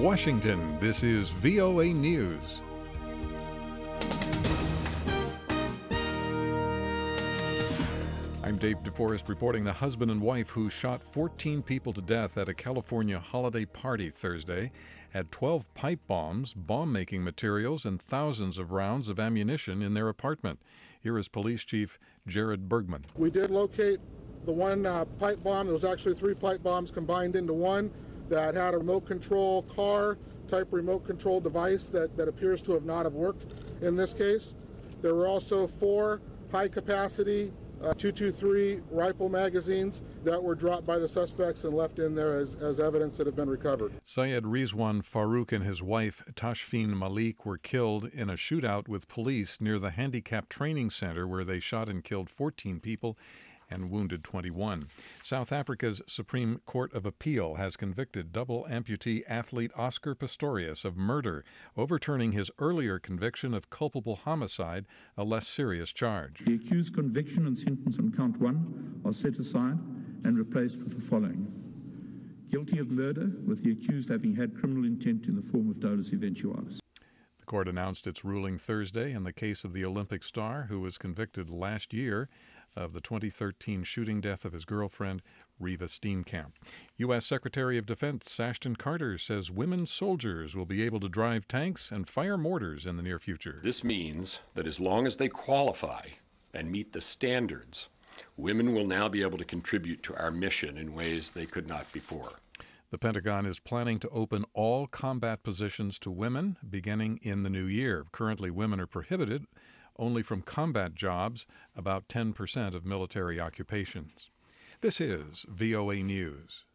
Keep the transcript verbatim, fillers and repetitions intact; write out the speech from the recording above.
Washington, this is V O A News. I'm Dave DeForest reporting the husband and wife who shot fourteen people to death at a California holiday party Thursday had twelve pipe bombs, bomb-making materials, and thousands of rounds of ammunition in their apartment. Here is Police Chief Jared Bergman. We did locate the one uh, pipe bomb. There was actually three pipe bombs combined into one that had a remote control car type remote control device that, that appears to have not have worked in this case. There were also four high-capacity Uh, two twenty-three rifle magazines that were dropped by the suspects and left in there as, as evidence that have been recovered. Syed Rizwan Farouk and his wife Tashfeen Malik were killed in a shootout with police near the Handicap Training Center where they shot and killed fourteen people and wounded twenty-one. South Africa's Supreme Court of Appeal has convicted double amputee athlete Oscar Pistorius of murder, overturning his earlier conviction of culpable homicide, a less serious charge. The accused's conviction and sentence on count one are set aside and replaced with the following. Guilty of murder, with the accused having had criminal intent in the form of dolus eventualis. The court announced its ruling Thursday in the case of the Olympic star who was convicted last year of the twenty thirteen shooting death of his girlfriend, Reva Steenkamp. U S. Secretary of Defense Ashton Carter says women soldiers will be able to drive tanks and fire mortars in the near future. This means that as long as they qualify and meet the standards, women will now be able to contribute to our mission in ways they could not before. The Pentagon is planning to open all combat positions to women beginning in the new year. Currently, women are prohibited only from combat jobs, about ten percent of military occupations. This is V O A News.